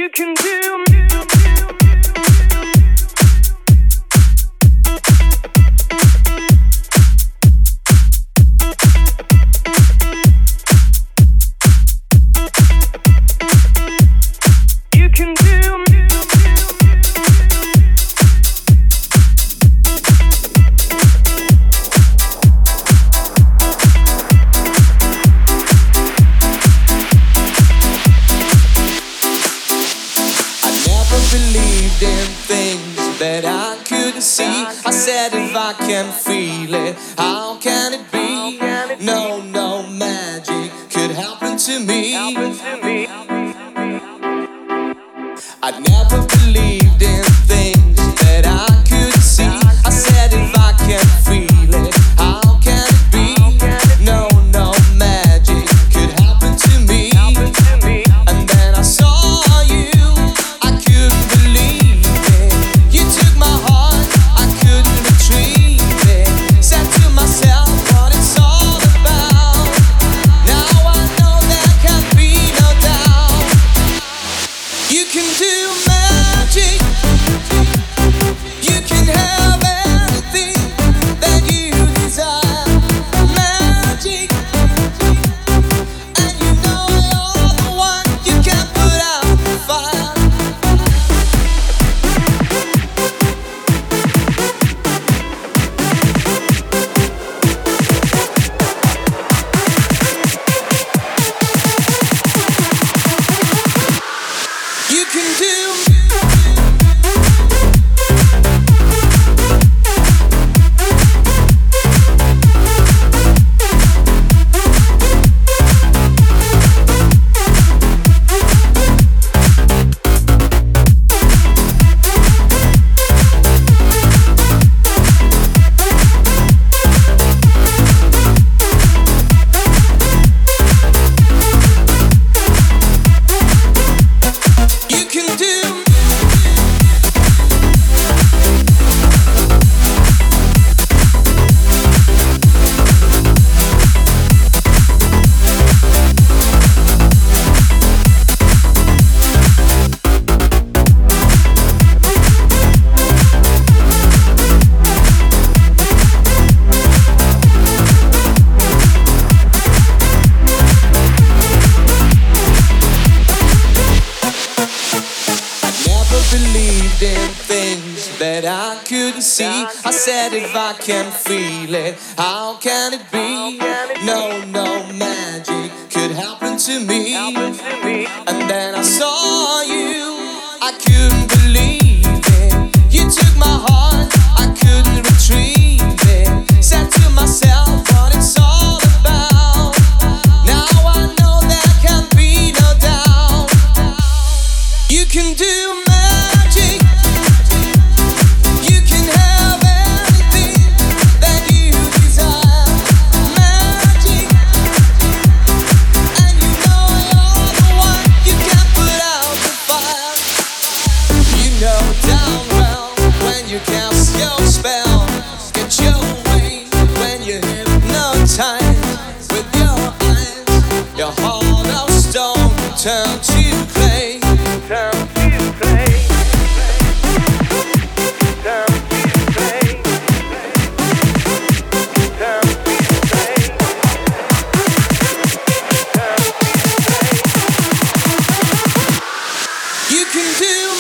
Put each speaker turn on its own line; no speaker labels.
If I can feel it, how can it be? No, no magic could happen to me. And then I saw you, I couldn't believe it. You took my heart, I couldn't retrieve it. Said to myself, what it's all about. Now I know there can be no doubt. You can do magic. You can have anything that you desire. Magic. And you know you're the one. You can't put out the fire. You know damn well when you cast your spell. Get your way when you hypnotize with your eyes. Your heart of stone turn to clay. Turn to clay. You can do